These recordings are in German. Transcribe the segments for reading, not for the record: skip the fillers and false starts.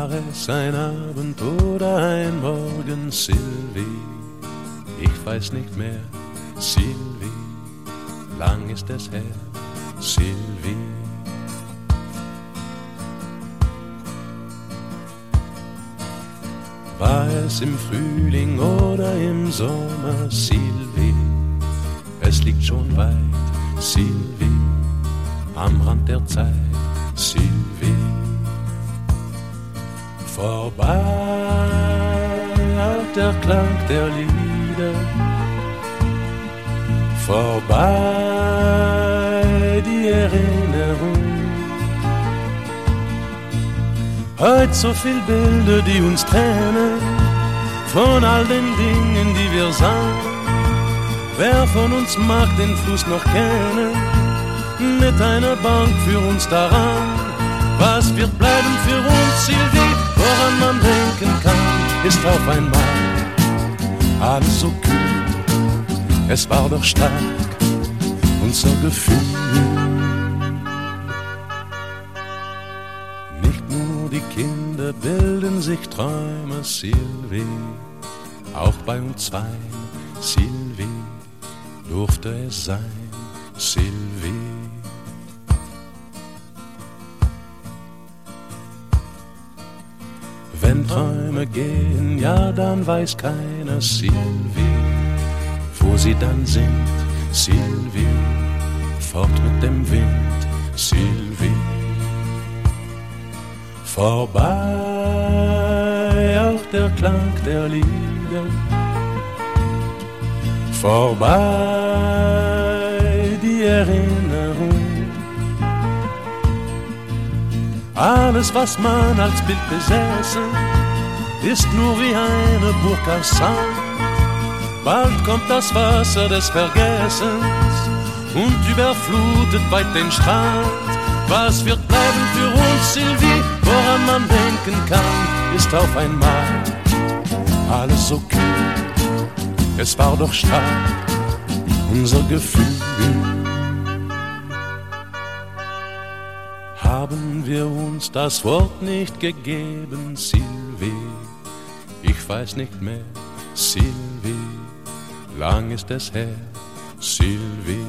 War es ein Abend oder ein Morgen, Sylvie? Ich weiß nicht mehr, Sylvie. Lang ist es her, Sylvie. War es im Frühling oder im Sommer, Sylvie? Es liegt schon weit, Sylvie, am Rand der Zeit, Sylvie. Vorbei auch der Klang der Lieder, vorbei die Erinnerung. Heute so viel Bilder, die uns trennen, von all den Dingen, die wir sahen. Wer von uns mag den Fluss noch kennen, mit einer Bank für uns daran. Was wird bleiben für uns, Sylvie? Woran man denken kann, ist auf einmal alles so kühl. Es war doch stark, unser Gefühl. Nicht nur die Kinder bilden sich Träume, Sylvie. Auch bei uns zweien, Sylvie, durfte es sein, Sylvie. Wenn Träume gehen, ja, dann weiß keiner, Sylvie, wo sie dann sind, Sylvie, fort mit dem Wind, Sylvie. Vorbei auch der Klang der Lieder, vorbei die Erinnerung. Alles, was man als Bild besäße, ist nur wie eine Burg aus Sand. Bald kommt das Wasser des Vergessens und überflutet weit den Strand. Was wird bleiben für uns, Sylvie? Woran man denken kann, ist auf einmal alles so kühl. Es war doch stark, unser Gefühl. Haben wir uns das Wort nicht gegeben, Sylvie? Ich weiß nicht mehr, Sylvie. Lang ist es her, Sylvie.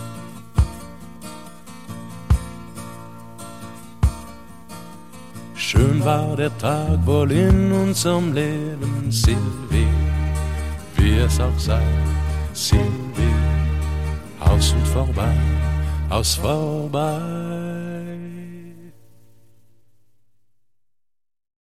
Schön war der Tag wohl in unserem Leben, Sylvie. Wie es auch sei, Sylvie. Aus und vorbei, aus vorbei.